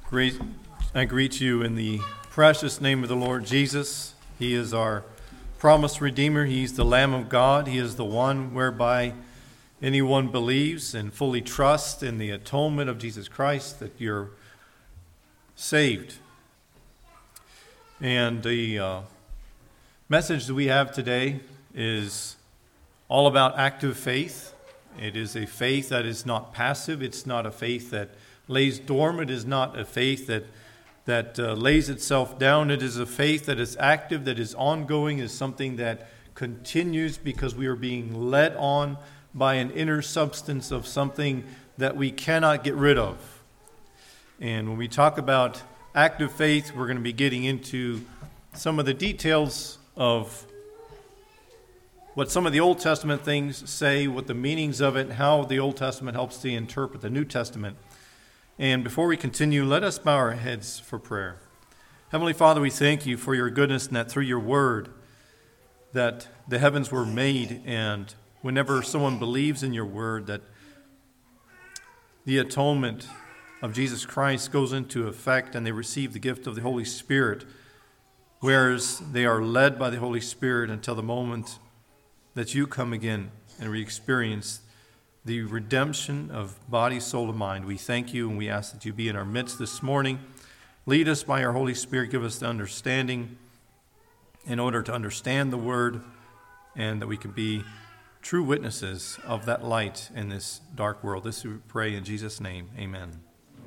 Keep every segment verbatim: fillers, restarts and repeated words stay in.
Great, I greet you in the precious name of the Lord Jesus. He is our promised Redeemer. He's the Lamb of God. He is the one whereby anyone believes and fully trusts in the atonement of Jesus Christ that you're saved. And the uh, message that we have today is all about active faith. It is a faith that is not passive. It's not a faith that lays dormant. It is not a faith that that uh, lays itself down. It is a faith that is active, that is ongoing, is something that continues because we are being led on by an inner substance of something that we cannot get rid of. And when we talk about active faith, we're going to be getting into some of the details of what some of the Old Testament things say, what the meanings of it, how the Old Testament helps to interpret the New Testament. And before we continue, let us bow our heads for prayer. Heavenly Father, we thank you for your goodness and that through your word that the heavens were made, and whenever someone believes in your word that the atonement of Jesus Christ goes into effect and they receive the gift of the Holy Spirit, whereas they are led by the Holy Spirit until the moment that you come again and we experience the redemption of body, soul, and mind. We thank you and we ask that you be in our midst this morning. Lead us by your Holy Spirit. Give us the understanding in order to understand the word and that we can be true witnesses of that light in this dark world. This we pray in Jesus' name. Amen.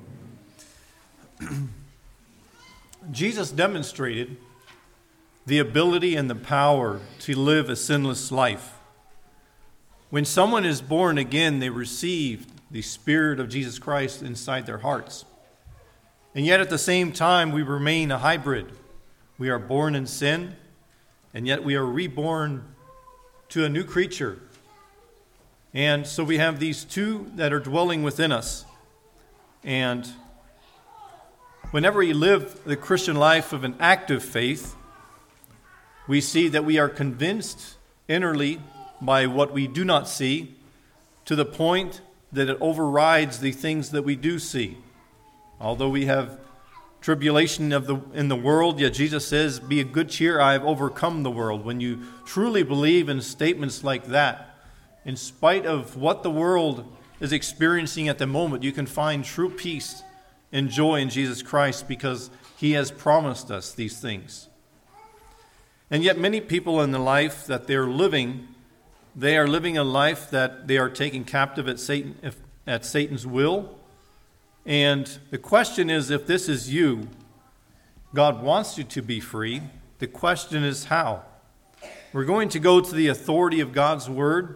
Jesus demonstrated the ability and the power to live a sinless life. When someone is born again, they receive the Spirit of Jesus Christ inside their hearts. And yet at the same time, we remain a hybrid. We are born in sin, and yet we are reborn to a new creature. And so we have these two that are dwelling within us. And whenever we live the Christian life of an active faith, we see that we are convinced innerly by what we do not see, to the point that it overrides the things that we do see. Although we have tribulation of the in the world, yet Jesus says, "Be of good cheer, I have overcome the world." When you truly believe in statements like that, in spite of what the world is experiencing at the moment, you can find true peace and joy in Jesus Christ because he has promised us these things. And yet many people in the life that they're living, they are living a life that they are taking captive at Satan, if, at Satan's will. And the question is, if this is you, God wants you to be free. The question is how. We're going to go to the authority of God's word.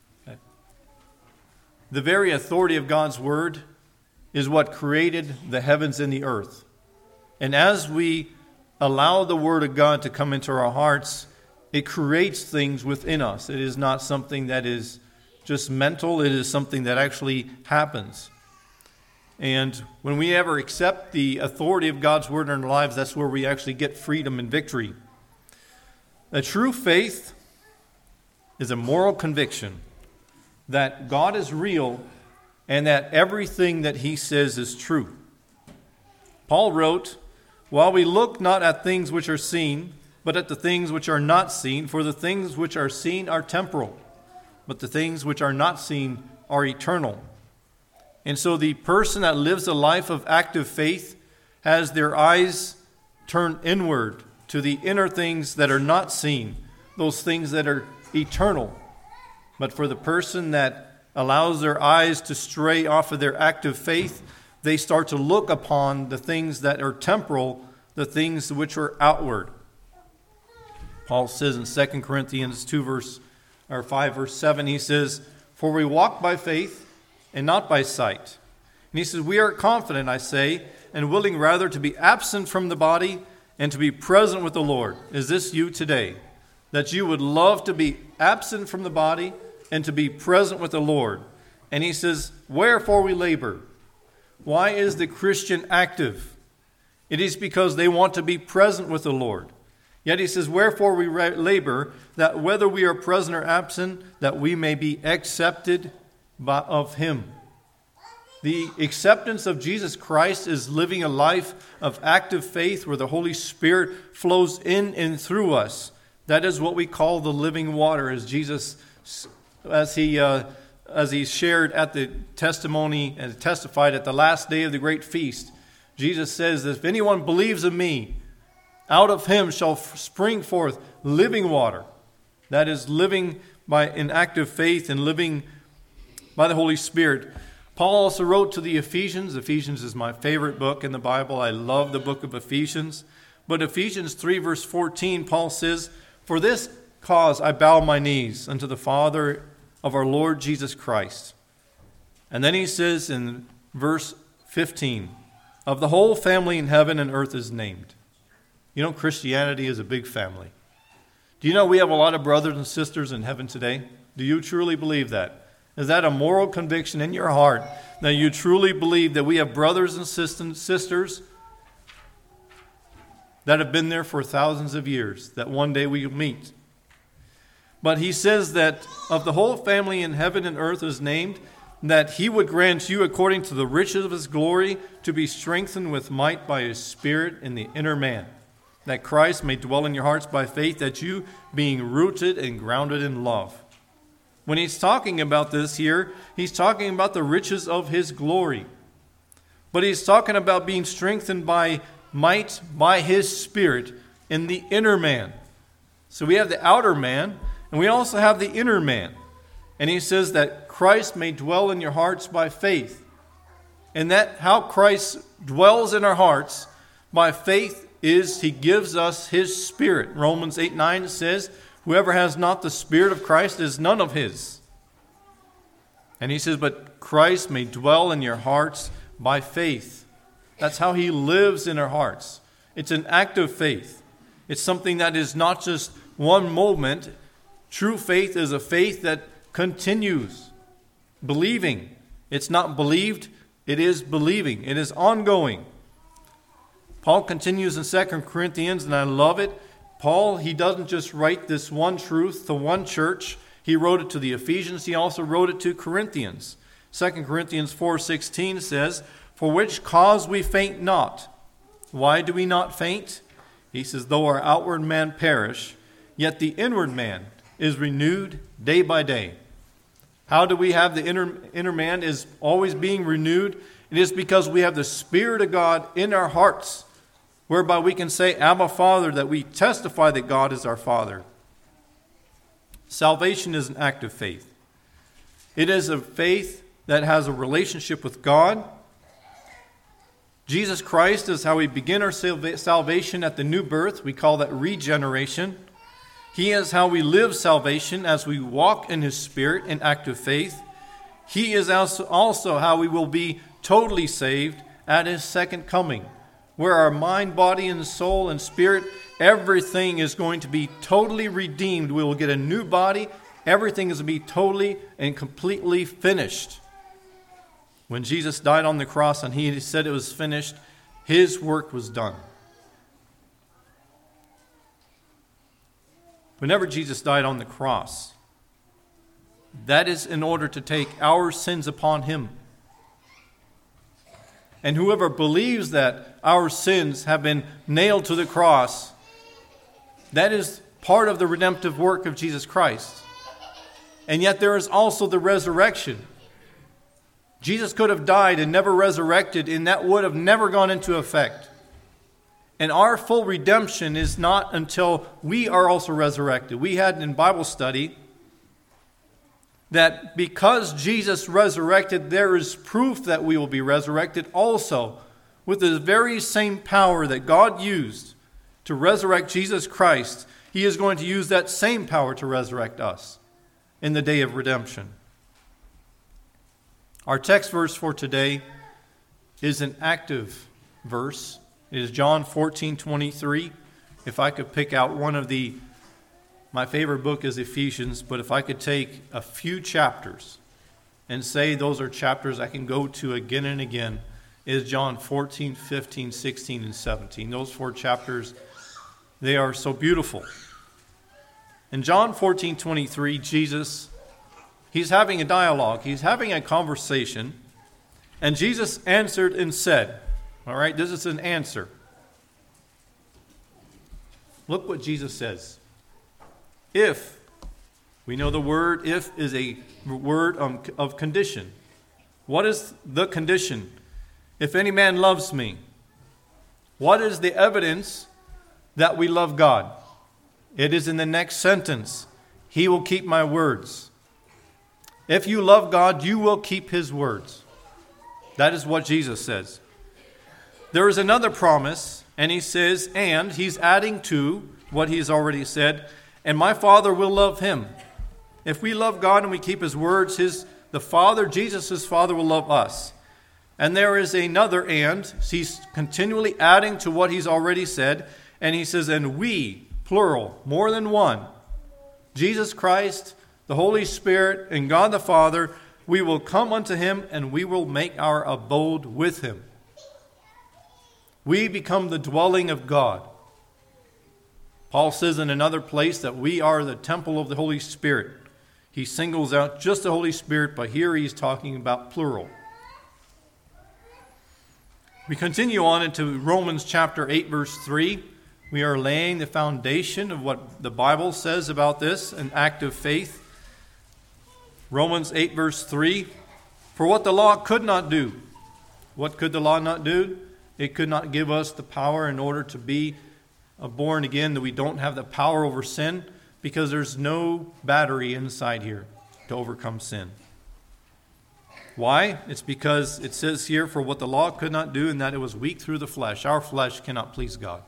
The very authority of God's word is what created the heavens and the earth. And as we allow the word of God to come into our hearts, it creates things within us. It is not something that is just mental. It is something that actually happens. And when we ever accept the authority of God's word in our lives, that's where we actually get freedom and victory. A true faith is a moral conviction that God is real and that everything that he says is true. Paul wrote, "While we look not at things which are seen, but at the things which are not seen, for the things which are seen are temporal, but the things which are not seen are eternal." And so the person that lives a life of active faith has their eyes turned inward to the inner things that are not seen, those things that are eternal. But for the person that allows their eyes to stray off of their active faith, they start to look upon the things that are temporal, the things which are outward. Paul says in Second Corinthians two verse or five verse seven, he says, "For we walk by faith and not by sight." And he says, "We are confident, I say, and willing rather to be absent from the body and to be present with the Lord." Is this you today? That you would love to be absent from the body and to be present with the Lord. And he says, "Wherefore we labor." Why is the Christian active? It is because they want to be present with the Lord. Yet he says, "Wherefore we labor, that whether we are present or absent, that we may be accepted by, of him." The acceptance of Jesus Christ is living a life of active faith where the Holy Spirit flows in and through us. That is what we call the living water, as Jesus, as he, uh, as he shared at the testimony and testified at the last day of the great feast. Jesus says that if anyone believes in me, out of him shall spring forth living water. That is living by an active faith and living by the Holy Spirit. Paul also wrote to the Ephesians. Ephesians is my favorite book in the Bible. I love the book of Ephesians. But Ephesians three verse fourteen, Paul says, "For this cause I bow my knees unto the Father of our Lord Jesus Christ." And then he says in verse fifteen, "Of the whole family in heaven and earth is named." You know, Christianity is a big family. Do you know we have a lot of brothers and sisters in heaven today? Do you truly believe that? Is that a moral conviction in your heart that you truly believe that we have brothers and sisters that have been there for thousands of years, that one day we will meet? But he says that of the whole family in heaven and earth is named, that he would grant you according to the riches of his glory to be strengthened with might by his Spirit in the inner man, that Christ may dwell in your hearts by faith, that you, being rooted and grounded in love. When he's talking about this here, he's talking about the riches of his glory. But he's talking about being strengthened by might, by his Spirit in the inner man. So we have the outer man, and we also have the inner man. And he says that Christ may dwell in your hearts by faith. And that how Christ dwells in our hearts by faith is he gives us his Spirit. Romans eight nine says, "Whoever has not the Spirit of Christ is none of his." And he says, but Christ may dwell in your hearts by faith. That's how he lives in our hearts. It's an active faith. It's something that is not just one moment. True faith is a faith that continues. Believing. It's not believed, it is believing. It is ongoing. Paul continues in Second Corinthians, and I love it. Paul, he doesn't just write this one truth to one church. He wrote it to the Ephesians. He also wrote it to Corinthians. Second Corinthians four sixteen says, "For which cause we faint not." Why do we not faint? He says, "Though our outward man perish, yet the inward man is renewed day by day." How do we have the inner, inner man is always being renewed? It is because we have the Spirit of God in our hearts, whereby we can say, "Abba, Father," that we testify that God is our Father. Salvation is an act of faith. It is a faith that has a relationship with God. Jesus Christ is how we begin our salvation at the new birth. We call that regeneration. He is how we live salvation as we walk in his Spirit in active faith. He is also how we will be totally saved at his second coming, where our mind, body, and soul and spirit, everything is going to be totally redeemed. We will get a new body. Everything is going to be totally and completely finished. When Jesus died on the cross and he said it was finished, his work was done. Whenever Jesus died on the cross, that is in order to take our sins upon him. And whoever believes that our sins have been nailed to the cross, that is part of the redemptive work of Jesus Christ. And yet there is also the resurrection. Jesus could have died and never resurrected, and that would have never gone into effect. And our full redemption is not until we are also resurrected. We had in Bible study that because Jesus resurrected, there is proof that we will be resurrected also with the very same power that God used to resurrect Jesus Christ. He is going to use that same power to resurrect us in the day of redemption. Our text verse for today is an active verse. It is John fourteen twenty-three. If I could pick out one of the, my favorite book is Ephesians, but if I could take a few chapters and say those are chapters I can go to again and again, it is John fourteen, fifteen, sixteen, and seventeen. Those four chapters, they are so beautiful. In John fourteen twenty-three, Jesus, he's having a dialogue. He's having a conversation. And Jesus answered and said, all right, this is an answer. Look what Jesus says. If, we know the word if is a word of condition. What is the condition? If any man loves me. What is the evidence that we love God? It is in the next sentence. He will keep my words. If you love God, you will keep his words. That is what Jesus says. There is another promise, and he says, and he's adding to what he's already said, and my Father will love him. If we love God and we keep his words, his the Father, Jesus' Father, will love us. And there is another and. He's continually adding to what he's already said. And he says, and we, plural, more than one, Jesus Christ, the Holy Spirit, and God the Father, we will come unto him and we will make our abode with him. We become the dwelling of God. Paul says in another place that we are the temple of the Holy Spirit. He singles out just the Holy Spirit, but here he's talking about plural. We continue on into Romans chapter eight, verse three. We are laying the foundation of what the Bible says about this, an act of faith. Romans eight, verse three. For what the law could not do. What could the law not do? It could not give us the power in order to be born again, that we don't have the power over sin, because there's no battery inside here to overcome sin. Why? It's because it says here, for what the law could not do, and that it was weak through the flesh. Our flesh cannot please God.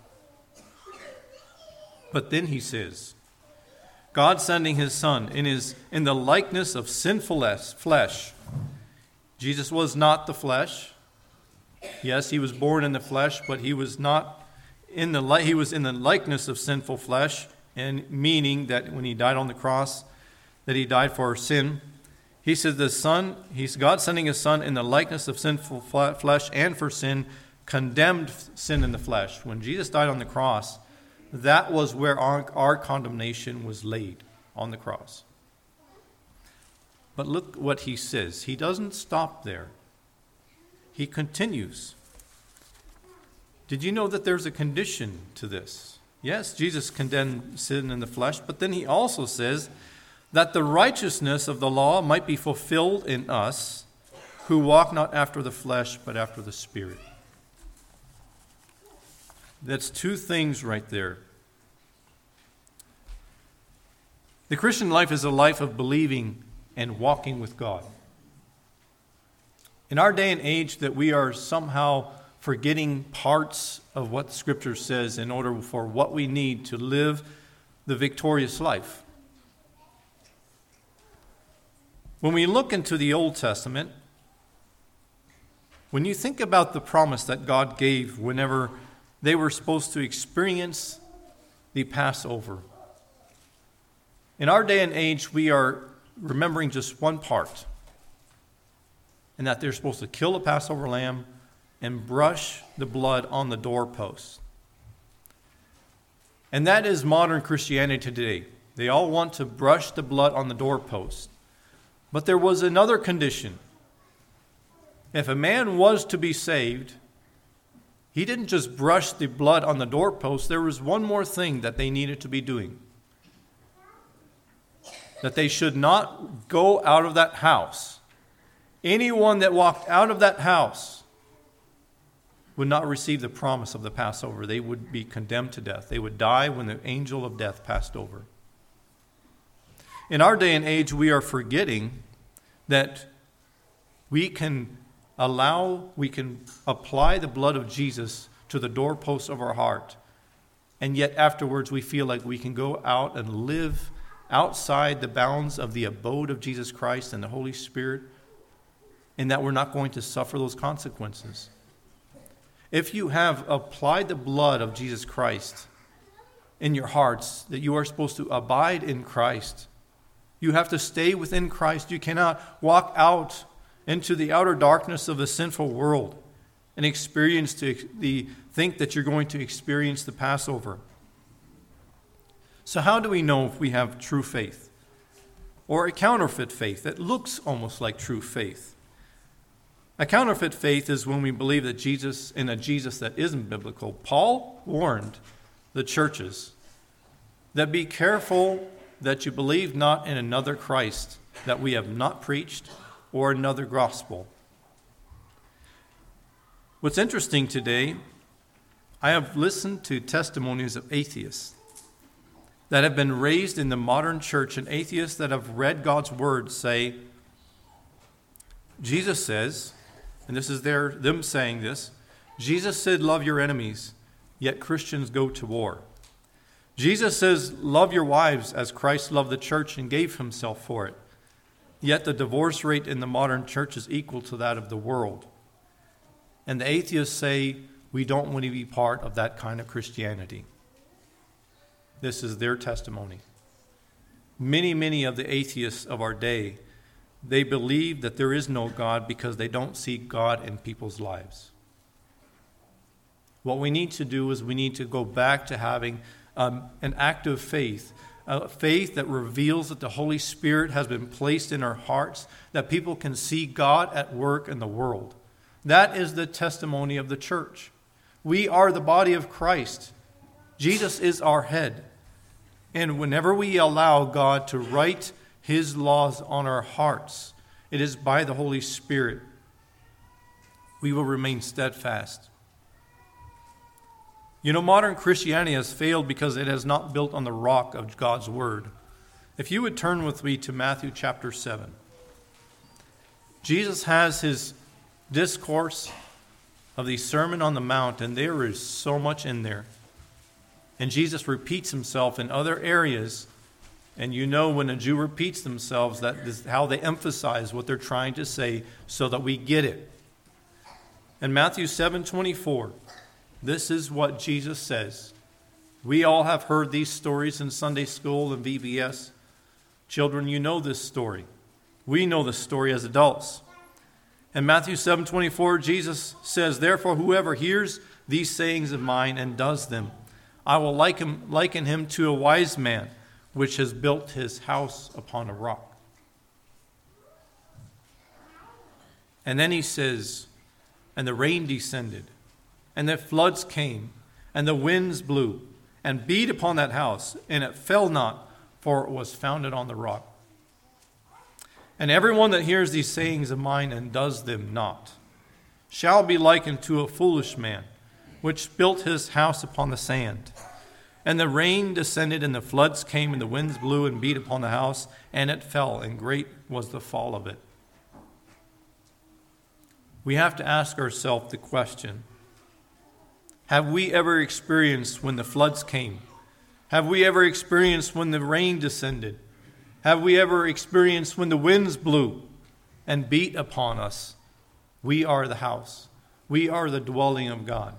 But then he says, God sending his Son in his in the likeness of sinful flesh. Jesus was not the flesh. Yes, he was born in the flesh, but he was not in the li- he was in the likeness of sinful flesh, and meaning that when he died on the cross, that he died for our sin. He says the Son, he's God sending his Son in the likeness of sinful flesh and for sin, condemned sin in the flesh. When Jesus died on the cross, that was where our, our condemnation was laid, on the cross. But look what he says. He doesn't stop there. He continues. Did you know that there's a condition to this? Yes, Jesus condemned sin in the flesh, but then he also says that the righteousness of the law might be fulfilled in us who walk not after the flesh, but after the Spirit. That's two things right there. The Christian life is a life of believing and walking with God. In our day and age that we are somehow forgetting parts of what the Scripture says in order for what we need to live the victorious life. When we look into the Old Testament, when you think about the promise that God gave whenever they were supposed to experience the Passover, in our day and age we are remembering just one part, and that they're supposed to kill the Passover lamb and brush the blood on the doorpost. And that is modern Christianity today. They all want to brush the blood on the doorpost. But there was another condition. If a man was to be saved, he didn't just brush the blood on the doorpost. There was one more thing that they needed to be doing. That they should not go out of that house. Anyone that walked out of that house would not receive the promise of the Passover. They would be condemned to death. They would die when the angel of death passed over. In our day and age, we are forgetting that we can allow, we can apply the blood of Jesus to the doorposts of our heart, and yet afterwards we feel like we can go out and live outside the bounds of the abode of Jesus Christ and the Holy Spirit, and that we're not going to suffer those consequences. If you have applied the blood of Jesus Christ in your hearts, that you are supposed to abide in Christ, you have to stay within Christ. You cannot walk out into the outer darkness of the sinful world and experience to the think that you're going to experience the Passover. So how do we know if we have true faith or a counterfeit faith that looks almost like true faith? A counterfeit faith is when we believe that Jesus in a Jesus that isn't biblical. Paul warned the churches that be careful that you believe not in another Christ that we have not preached or another gospel. What's interesting today, I have listened to testimonies of atheists that have been raised in the modern church, and atheists that have read God's word say, Jesus says, and this is their them saying this, Jesus said, love your enemies, yet Christians go to war. Jesus says, love your wives as Christ loved the church and gave himself for it. Yet the divorce rate in the modern church is equal to that of the world. And the atheists say, we don't want to be part of that kind of Christianity. This is their testimony. Many, many of the atheists of our day, they believe that there is no God because they don't see God in people's lives. What we need to do is we need to go back to having um, an active faith, a faith that reveals that the Holy Spirit has been placed in our hearts, that people can see God at work in the world. That is the testimony of the church. We are the body of Christ. Jesus is our head. And whenever we allow God to write his laws on our hearts, it is by the Holy Spirit. We will remain steadfast. You know, modern Christianity has failed because it has not built on the rock of God's word. If you would turn with me to Matthew chapter seven. Jesus has his discourse of the Sermon on the Mount, and there is so much in there. And Jesus repeats himself in other areas. And you know when a Jew repeats themselves, that is how they emphasize what they're trying to say so that we get it. In Matthew seven twenty-four, this is what Jesus says. We all have heard these stories in Sunday school and V B S. Children, you know this story. We know the story as adults. In Matthew seven twenty-four, Jesus says, therefore, whoever hears these sayings of mine and does them, I will liken, liken him to a wise man, which has built his house upon a rock. And then he says, and the rain descended, and the floods came, and the winds blew, and beat upon that house, and it fell not, for it was founded on the rock. And everyone that hears these sayings of mine and does them not shall be likened to a foolish man, which built his house upon the sand. And the rain descended, and the floods came, and the winds blew and beat upon the house, and it fell, and great was the fall of it. We have to ask ourselves the question, have we ever experienced when the floods came? Have we ever experienced when the rain descended? Have we ever experienced when the winds blew and beat upon us? We are the house. We are the dwelling of God.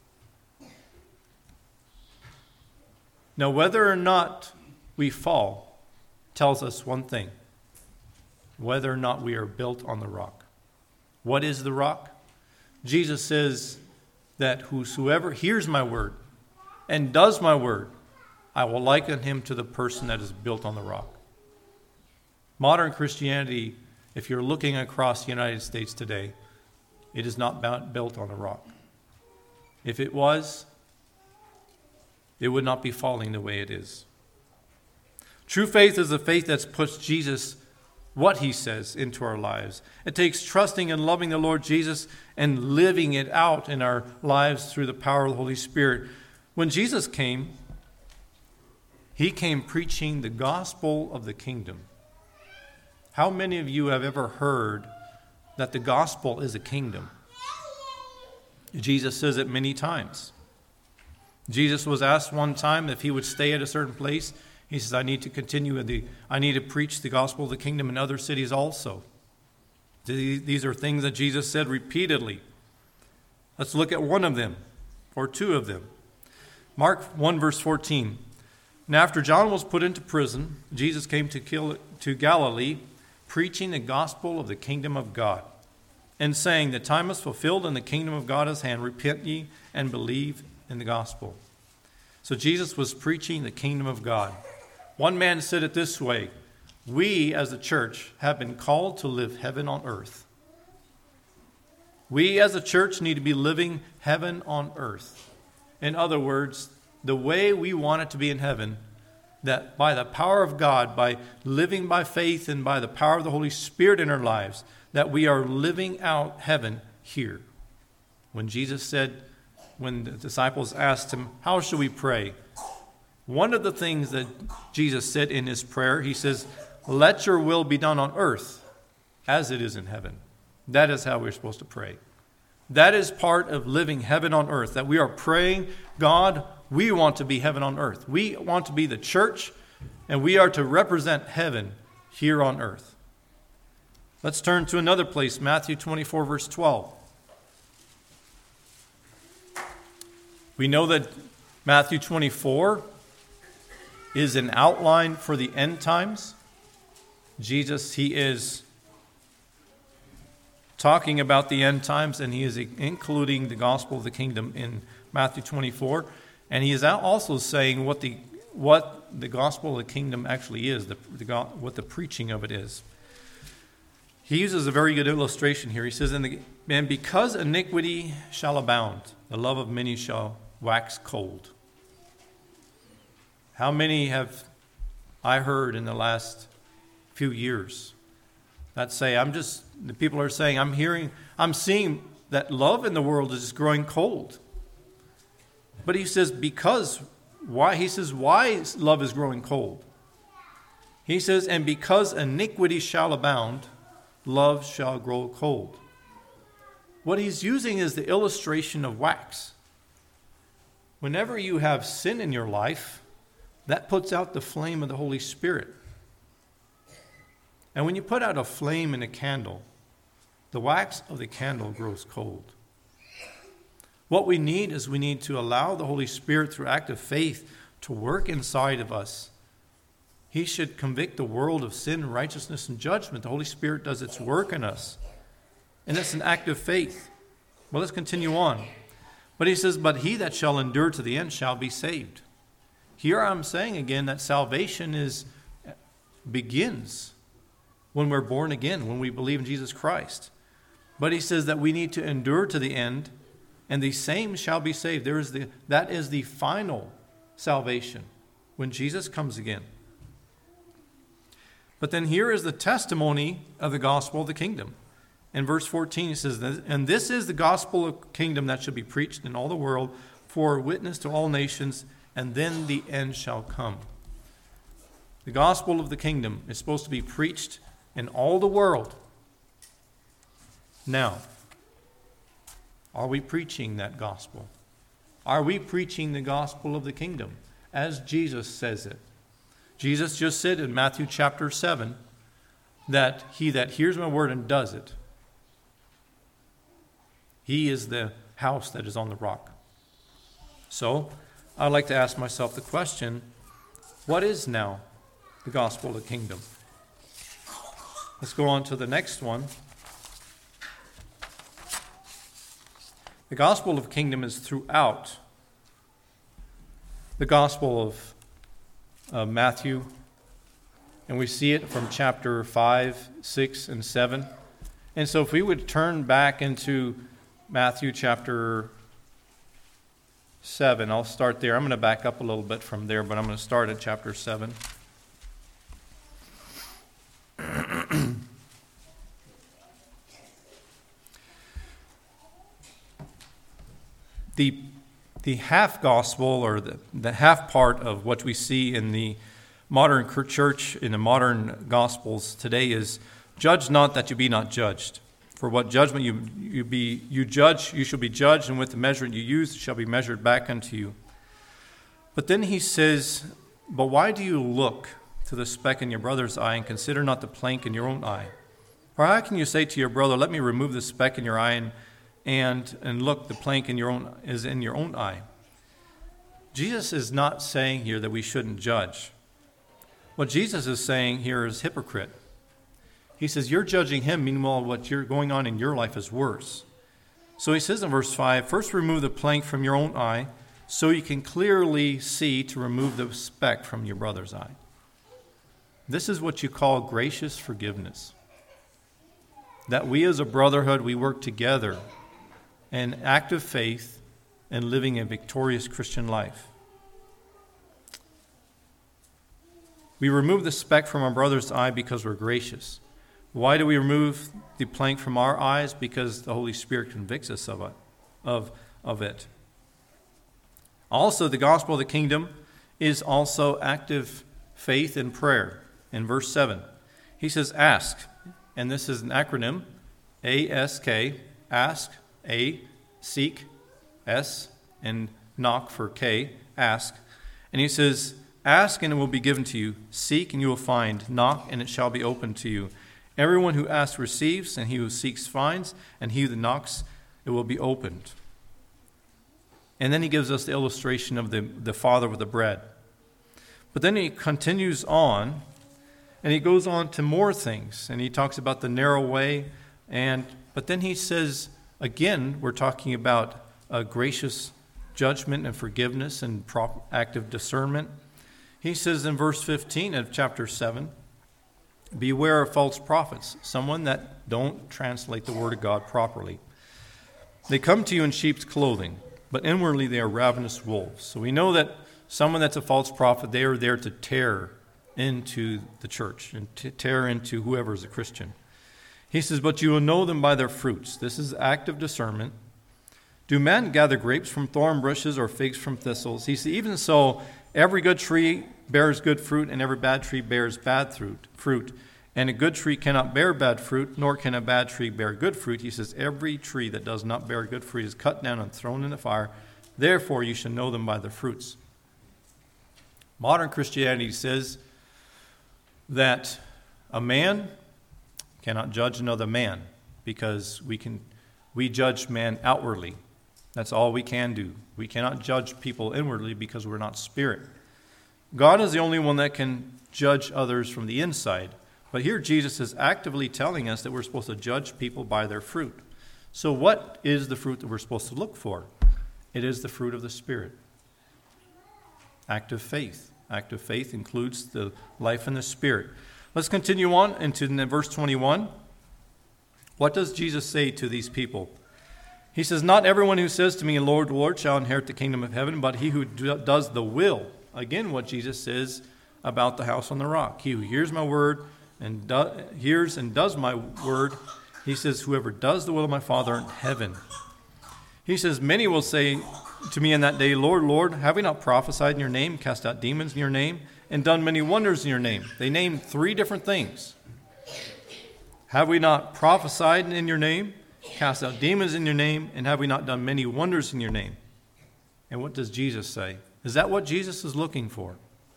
Now, whether or not we fall tells us one thing, whether or not we are built on the rock. What is the rock? Jesus says that whosoever hears my word and does my word, I will liken him to the person that is built on the rock. Modern Christianity, if you're looking across the United States today, it is not built on a rock. If it was, it would not be falling the way it is. True faith is a faith that puts Jesus, what he says, into our lives. It takes trusting and loving the Lord Jesus and living it out in our lives through the power of the Holy Spirit. When Jesus came, he came preaching the gospel of the kingdom. How many of you have ever heard that the gospel is a kingdom? Jesus says it many times. Jesus was asked one time if he would stay at a certain place. He says, I need to continue, the, I need to preach the gospel of the kingdom in other cities also. These are things that Jesus said repeatedly. Let's look at one of them, or two of them. Mark one, verse fourteen. Now after John was put into prison, Jesus came to, kill, to Galilee, preaching the gospel of the kingdom of God, and saying, the time is fulfilled and the kingdom of God is at hand. Repent ye and believe in the gospel. So Jesus was preaching the kingdom of God. One man said it this way, we as the church have been called to live heaven on earth. We as a church need to be living heaven on earth. In other words, the way we want it to be in heaven, that by the power of God, by living by faith and by the power of the Holy Spirit in our lives, that we are living out heaven here. When Jesus said, when the disciples asked him, how should we pray? One of the things that Jesus said in his prayer, he says, let your will be done on earth as it is in heaven. That is how we're supposed to pray. That is part of living heaven on earth, that we are praying, God, we want to be heaven on earth. We want to be the church, and we are to represent heaven here on earth. Let's turn to another place, Matthew twenty-four, verse twelve. We know that Matthew twenty-four is an outline for the end times. Jesus, he is talking about the end times, and he is including the gospel of the kingdom in Matthew twenty-four. And he is also saying what the what the gospel of the kingdom actually is, the, the, what the preaching of it is. He uses a very good illustration here. He says, "And the, and because iniquity shall abound, the love of many shall wax cold." How many have I heard in the last few years that say, I'm just, the people are saying, I'm hearing, I'm seeing that love in the world is growing cold. But he says, because, why? He says, why love is growing cold? He says, and because iniquity shall abound, love shall grow cold. What he's using is the illustration of wax. Whenever you have sin in your life, that puts out the flame of the Holy Spirit. And when you put out a flame in a candle, the wax of the candle grows cold. What we need is we need to allow the Holy Spirit through active faith to work inside of us. He should convict the world of sin, righteousness, and judgment. The Holy Spirit does its work in us. And it's an act of faith. Well, let's continue on. But he says, but he that shall endure to the end shall be saved. Here I'm saying again that salvation is begins when we're born again, when we believe in Jesus Christ. But he says that we need to endure to the end, and the same shall be saved. There is the, that is the final salvation when Jesus comes again. But then here is the testimony of the gospel of the kingdom. In verse fourteen, he says, and this is the gospel of the kingdom that shall be preached in all the world for a witness to all nations, and then the end shall come. The gospel of the kingdom is supposed to be preached in all the world. Now, are we preaching that gospel? Are we preaching the gospel of the kingdom as Jesus says it? Jesus just said in Matthew chapter seven that he that hears my word and does it, he is the house that is on the rock. So, I'd like to ask myself the question, what is now the gospel of the kingdom? Let's go on to the next one. The gospel of the kingdom is throughout the gospel of uh, Matthew, and we see it from chapter five, six, and seven. And so if we would turn back into Matthew chapter seven, I'll start there. I'm going to back up a little bit from there, but I'm going to start at chapter seven. The, the half gospel, or the, the half part of what we see in the modern church, in the modern gospels today, is judge not that you be not judged. For what judgment you, you, be, you judge, you shall be judged, and with the measure you use, it shall be measured back unto you. But then he says, but why do you look to the speck in your brother's eye and consider not the plank in your own eye? Or how can you say to your brother, let me remove the speck in your eye, and And and look, the plank in your own is in your own eye. Jesus is not saying here that we shouldn't judge. What Jesus is saying here is hypocrite. He says you're judging him, meanwhile what you're going on in your life is worse. So he says in verse five, first remove the plank from your own eye, so you can clearly see to remove the speck from your brother's eye. This is what you call gracious forgiveness. That we as a brotherhood, we work together and active faith and living a victorious Christian life. We remove the speck from our brother's eye because we're gracious. Why do we remove the plank from our eyes? Because the Holy Spirit convicts us of it. Of, of it. Also, the gospel of the kingdom is also active faith and prayer. In verse seven, he says, ask. And this is an acronym, A S K, ask, A, seek, S, and knock for K, ask. And he says, ask and it will be given to you. Seek and you will find. Knock and it shall be opened to you. Everyone who asks receives, and he who seeks finds, and he who knocks, it will be opened. And then he gives us the illustration of the, the father with the bread. But then he continues on, and he goes on to more things, and he talks about the narrow way. And but then he says, again, we're talking about a gracious judgment and forgiveness and prop, active discernment. He says in verse fifteen of chapter seven, beware of false prophets, someone that don't translate the word of God properly. They come to you in sheep's clothing, but inwardly they are ravenous wolves. So we know that someone that's a false prophet, they are there to tear into the church and to tear into whoever is a Christian. He says, but you will know them by their fruits. This is active discernment. Do men gather grapes from thorn bushes or figs from thistles? He says, even so, every good tree bears good fruit, and every bad tree bears bad fruit. Fruit, and a good tree cannot bear bad fruit, nor can a bad tree bear good fruit. He says, every tree that does not bear good fruit is cut down and thrown in the fire. Therefore, you shall know them by their fruits. Modern Christianity says that a man cannot judge another man because we can we judge man outwardly. That's all we can do. We cannot judge people inwardly because we're not spirit. God is the only one that can judge others from the inside. But here Jesus is actively telling us that we're supposed to judge people by their fruit. So what is the fruit that we're supposed to look for? It is the fruit of the Spirit. Active faith. Active faith includes the life in the Spirit. Let's continue on into verse twenty-one. What does Jesus say to these people? He says, not everyone who says to me, Lord, Lord, shall inherit the kingdom of heaven, but he who does the will. Again, what Jesus says about the house on the rock. He who hears my word and do, hears and does my word, he says, whoever does the will of my Father in heaven. He says, many will say to me in that day, Lord, Lord, have we not prophesied in your name, cast out demons in your name, and done many wonders in your name? They named three different things. Have we not prophesied in your name, cast out demons in your name, and have we not done many wonders in your name? And what does Jesus say? Is that what Jesus is looking for?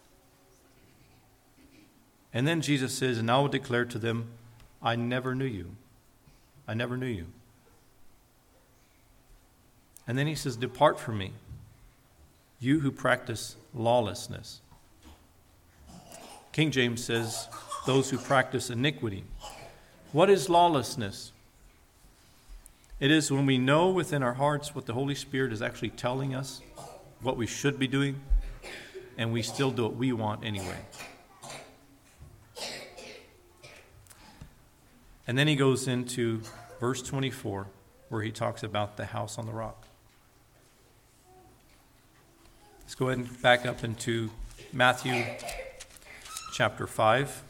And then Jesus says, and I will declare to them, I never knew you. I never knew you. And then he says, depart from me, you who practice lawlessness. King James says, those who practice iniquity. What is lawlessness? It is when we know within our hearts what the Holy Spirit is actually telling us, what we should be doing, and we still do what we want anyway. And then he goes into verse twenty-four, where he talks about the house on the rock. Let's go ahead and back up into Matthew chapter five.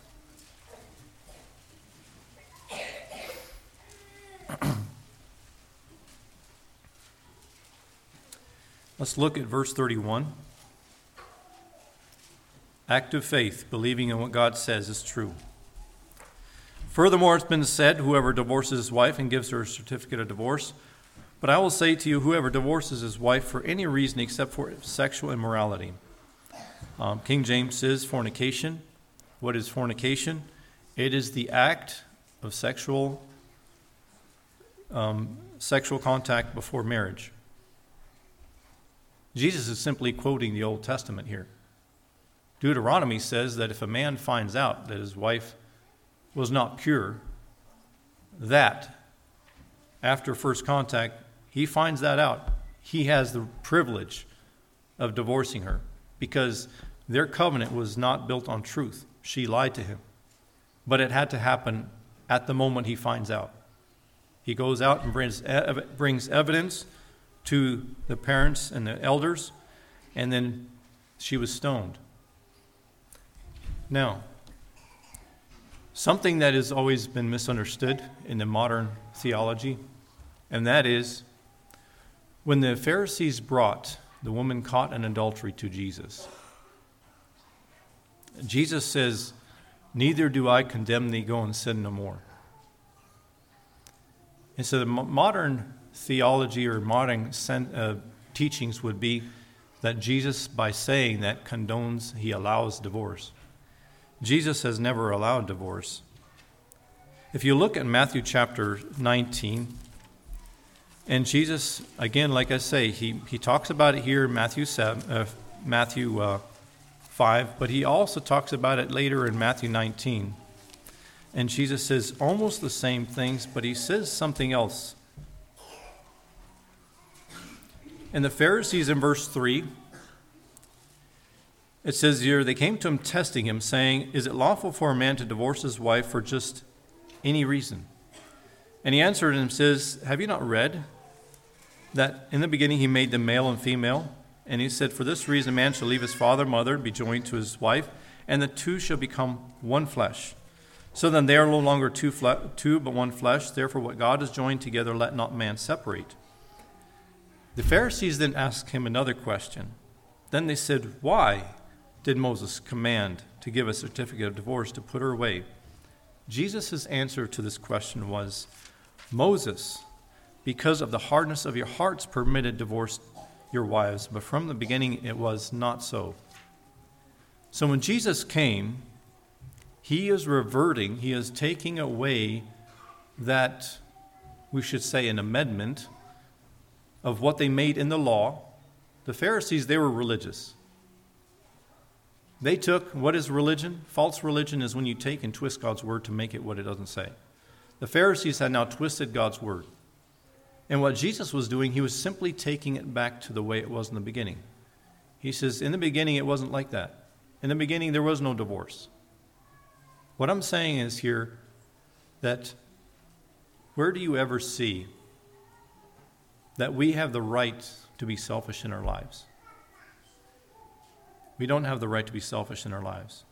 Let's look at verse thirty-one. Active faith, believing in what God says is true. Furthermore, it's been said, whoever divorces his wife and gives her a certificate of divorce. But I will say to you, whoever divorces his wife for any reason except for sexual immorality. Um, King James says fornication. What is fornication? It is the act of sexual um, sexual contact before marriage. Jesus is simply quoting the Old Testament here. Deuteronomy says that if a man finds out that his wife was not pure, that after first contact, he finds that out. He has the privilege of divorcing her because their covenant was not built on truth. She lied to him. But it had to happen at the moment he finds out. He He goes out and brings, brings evidence to the parents and the elders, and then she was stoned. Now, something that has always been misunderstood in the modern theology, and that is when the Pharisees brought the woman caught in adultery to Jesus, Jesus says, "Neither do I condemn thee, go and sin no more." And so the modern theology or modern uh, teachings would be that Jesus, by saying that, condones, he allows divorce. Jesus has never allowed divorce. If you look at Matthew chapter nineteen, and Jesus, again, like I say, he, he talks about it here in Matthew, seven, uh, Matthew uh, five, but he also talks about it later in Matthew nineteen. And Jesus says almost the same things, but he says something else. And the Pharisees in verse three, it says here, they came to him testing him, saying, "Is it lawful for a man to divorce his wife for just any reason?" And he answered and says, "Have you not read that in the beginning he made them male and female? And he said, for this reason a man shall leave his father and mother, be joined to his wife, and the two shall become one flesh. So then they are no longer two, fle- two but one flesh. Therefore what God has joined together, let not man separate." The Pharisees then asked him another question. Then they said, "Why did Moses command to give a certificate of divorce to put her away?" Jesus' answer to this question was, "Moses, because of the hardness of your hearts, permitted divorce your wives, but from the beginning it was not so." So when Jesus came, he is reverting, he is taking away that, we should say, an amendment of what they made in the law. The Pharisees, they were religious. They took, what is religion? False religion is when you take and twist God's word to make it what it doesn't say. The Pharisees had now twisted God's word. And what Jesus was doing, he was simply taking it back to the way it was in the beginning. He says, in the beginning it wasn't like that. In the beginning there was no divorce. What I'm saying is here that where do you ever see that we have the right to be selfish in our lives? We don't have the right to be selfish in our lives.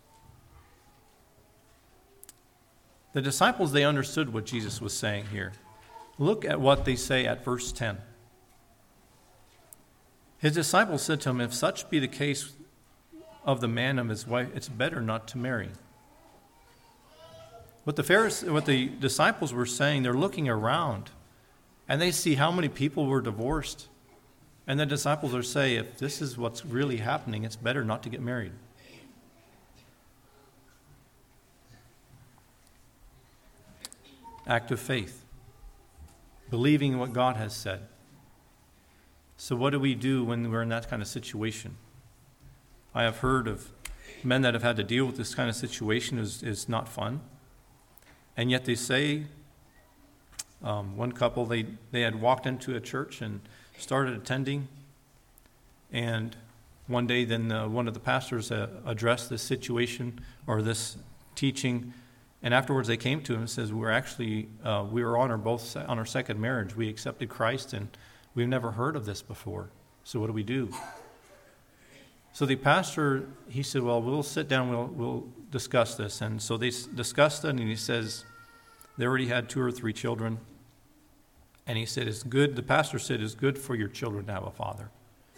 The disciples, they understood what Jesus was saying here. Look at what they say at verse ten. His disciples said to him, "If such be the case of the man and his wife, it's better not to marry." What the Pharisees, what the disciples were saying, they're looking around and they see how many people were divorced. And the disciples are saying, if this is what's really happening, it's better not to get married. Act of faith. Believing what God has said. So what do we do when we're in that kind of situation? I have heard of men that have had to deal with this kind of situation. is is not fun. And yet they say, um, one couple, they, they had walked into a church and started attending. And one day then uh, one of the pastors uh, addressed this situation or this teaching. And afterwards they came to him and says, we're actually, uh, we were on our both on our second marriage. We accepted Christ and we've never heard of this before. So what do we do? So the pastor, he said, well, we'll sit down, we'll we'll discuss this. And so they s- discussed it, and he says they already had two or three children. And he said, it's good, the pastor said, it's good for your children to have a father.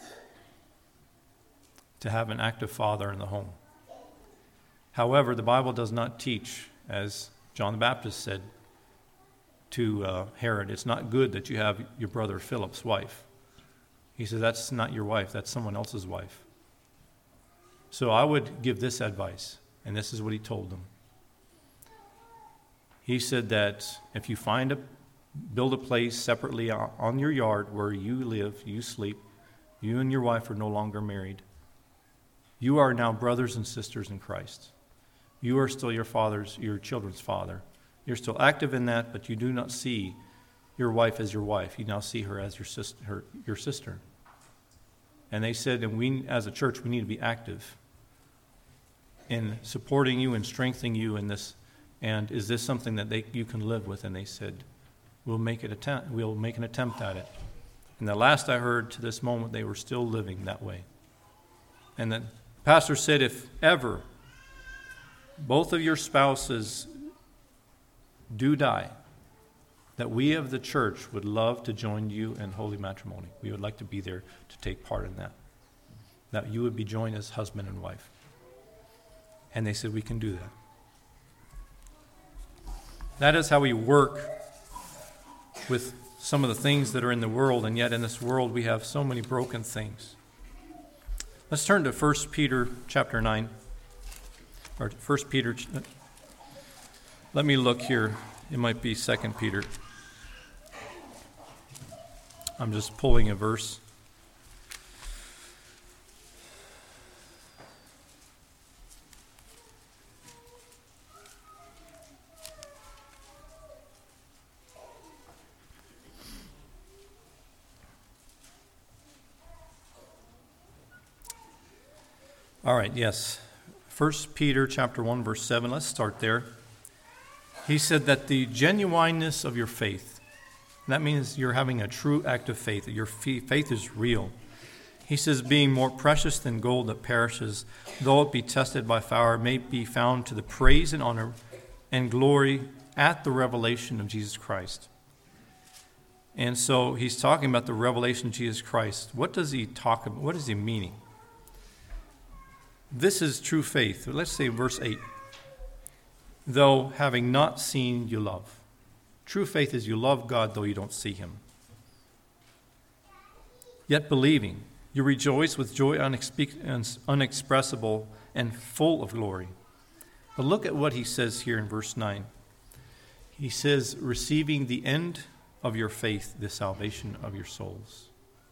To have an active father in the home. However, the Bible does not teach, as John the Baptist said to uh, Herod, it's not good that you have your brother Philip's wife. He said, that's not your wife, that's someone else's wife. So I would give this advice, and this is what he told them. He said that if you find a, build a place separately on your yard where you live, you sleep, you and your wife are no longer married. You are now brothers and sisters in Christ. You are still your father's, your children's father. You're still active in that, but you do not see your wife as your wife. You now see her as your sister. Her, your sister. And they said, and we as a church, we need to be active in supporting you and strengthening you in this. And is this something that they you can live with? And they said, we'll make it attempt, we'll make an attempt at it. And the last I heard to this moment, they were still living that way. And the pastor said, if ever both of your spouses do die, that we of the church would love to join you in holy matrimony. We would like to be there to take part in that. That you would be joined as husband and wife. And they said, we can do that. That is how we work with some of the things that are in the world, and yet in this world we have so many broken things. Let's turn to First Peter chapter nine. Or First Peter. Let me look here. It might be Second Peter. I'm just pulling a verse. All right, yes. First Peter chapter one, verse seven. Let's start there. He said that the genuineness of your faith, that means you're having a true act of faith, that your faith is real. He says, being more precious than gold that perishes, though it be tested by fire, may be found to the praise and honor and glory at the revelation of Jesus Christ. And so he's talking about the revelation of Jesus Christ. What does he talk about? What is he meaning? This is true faith. Let's say verse eight. Though having not seen, you love. True faith is you love God though you don't see him. Yet believing, you rejoice with joy unex- unexpressible and full of glory. But look at what he says here in verse nine. He says, receiving the end of your faith, the salvation of your souls.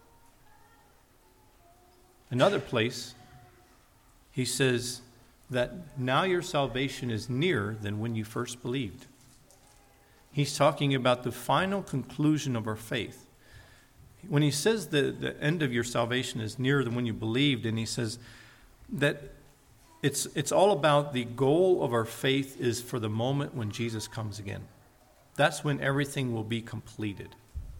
Another place, he says that now your salvation is nearer than when you first believed. He's talking about the final conclusion of our faith. When he says the, the end of your salvation is nearer than when you believed, and he says that it's, it's all about the goal of our faith is for the moment when Jesus comes again. That's when everything will be completed.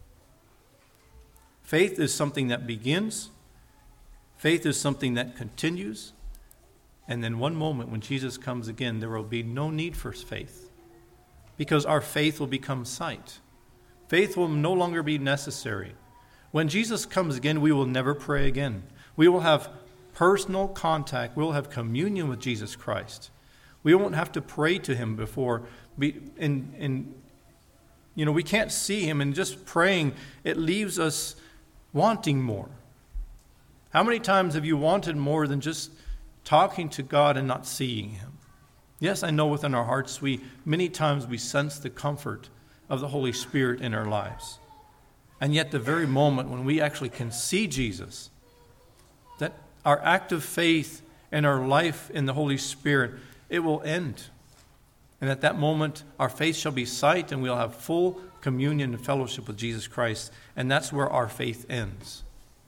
Faith is something that begins. Faith is something that continues. And then one moment when Jesus comes again, there will be no need for faith because our faith will become sight. Faith will no longer be necessary. When Jesus comes again, we will never pray again. We will have personal contact. We'll have communion with Jesus Christ. We won't have to pray to him before. We, and, and, you know, we can't see him, and just praying, it leaves us wanting more. How many times have you wanted more than just talking to God and not seeing him? Yes, I know within our hearts, we many times we sense the comfort of the Holy Spirit in our lives. And yet the very moment when we actually can see Jesus, that our act of faith and our life in the Holy Spirit, it will end. And at that moment, our faith shall be sight, and we'll have full communion and fellowship with Jesus Christ. And that's where our faith ends.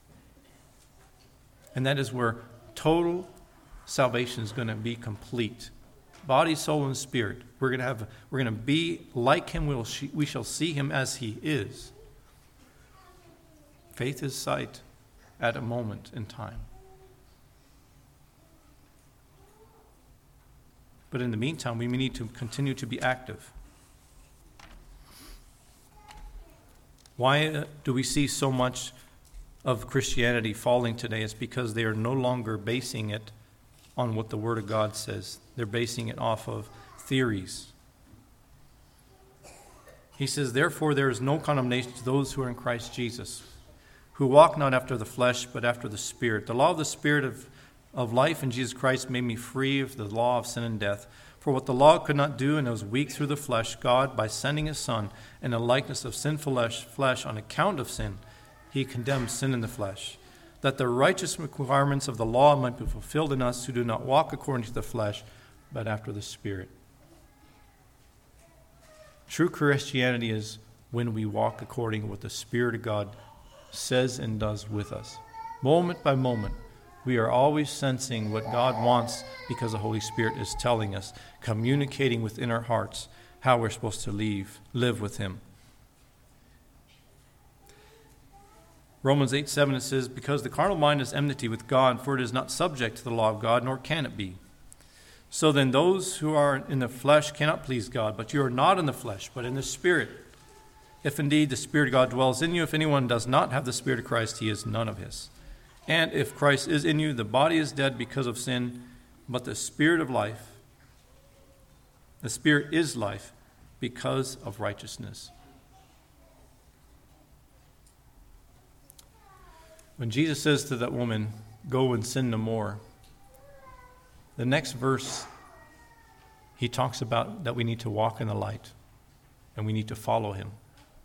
And that is where total salvation is going to be complete. Body, soul, and spirit. We're going to have. We're going to be like him. We'll, we shall see him as he is. Faith is sight at a moment in time. But in the meantime, we need to continue to be active. Why do we see so much of Christianity falling today? It's because they are no longer basing it on what the Word of God says. They're basing it off of theories. He says, therefore there is no condemnation to those who are in Christ Jesus, who walk not after the flesh, but after the Spirit. The law of the Spirit of, of life in Jesus Christ made me free of the law of sin and death. For what the law could not do, and it was weak through the flesh, God, by sending his Son in the likeness of sinful flesh on account of sin, he condemned sin in the flesh, that the righteous requirements of the law might be fulfilled in us who do not walk according to the flesh, but after the Spirit. True Christianity is when we walk according to what the Spirit of God says and does with us. Moment by moment, we are always sensing what God wants because the Holy Spirit is telling us, communicating within our hearts how we're supposed to live, live with him. Romans eight seven, it says, because the carnal mind is enmity with God, for it is not subject to the law of God, nor can it be. So then those who are in the flesh cannot please God, but you are not in the flesh, but in the Spirit. If indeed the Spirit of God dwells in you, if anyone does not have the Spirit of Christ, he is none of his. And if Christ is in you, the body is dead because of sin, but the Spirit of life, the Spirit is life because of righteousness. When Jesus says to that woman, go and sin no more, the next verse, he talks about that we need to walk in the light and we need to follow him.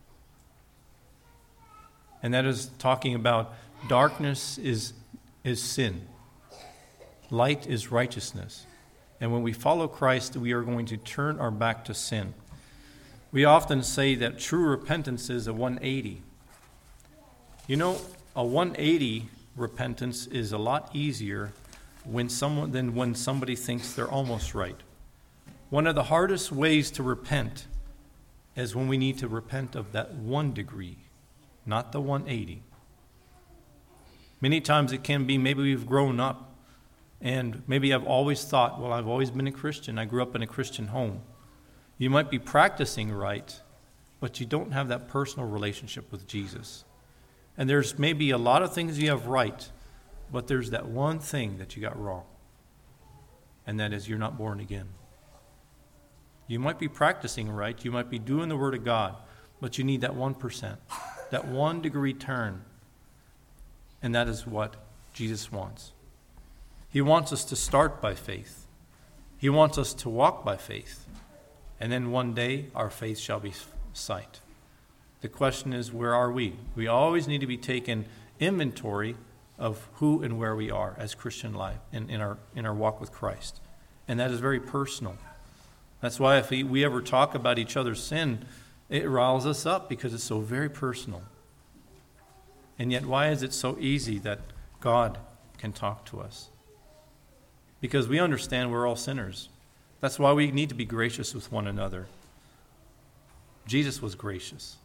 And that is talking about darkness is, is sin. Light is righteousness. And when we follow Christ, we are going to turn our back to sin. We often say that true repentance is a one eighty. You know, a one eighty repentance is a lot easier when someone than when somebody thinks they're almost right. One of the hardest ways to repent is when we need to repent of that one degree, not the one eighty. Many times it can be maybe we've grown up and maybe I've always thought, well, I've always been a Christian. I grew up in a Christian home. You might be practicing right, but you don't have that personal relationship with Jesus. And there's maybe a lot of things you have right, but there's that one thing that you got wrong, and that is you're not born again. You might be practicing right, you might be doing the Word of God, but you need that one percent, that one degree turn, and that is what Jesus wants. He wants us to start by faith. He wants us to walk by faith, and then one day our faith shall be sight. The question is, where are we? We always need to be taking inventory of who and where we are as Christian life in, in our in our walk with Christ. And that is very personal. That's why if we, we ever talk about each other's sin, it riles us up because it's so very personal. And yet why is it so easy that God can talk to us? Because we understand we're all sinners. That's why we need to be gracious with one another. Jesus was gracious.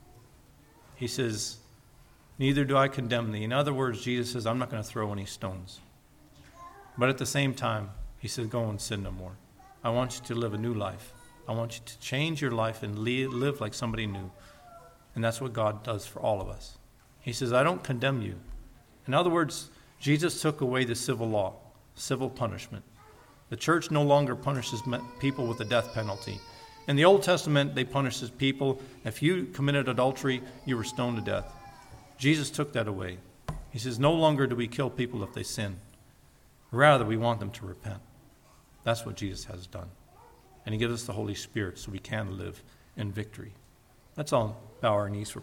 He says, neither do I condemn thee. In other words, Jesus says, I'm not going to throw any stones. But at the same time, he says, go and sin no more. I want you to live a new life. I want you to change your life and live like somebody new. And that's what God does for all of us. He says, I don't condemn you. In other words, Jesus took away the civil law, civil punishment. The church no longer punishes people with the death penalty. In the Old Testament, they punished people. If you committed adultery, you were stoned to death. Jesus took that away. He says, no longer do we kill people if they sin. Rather, we want them to repent. That's what Jesus has done. And he gives us the Holy Spirit so we can live in victory. Let's all bow our knees for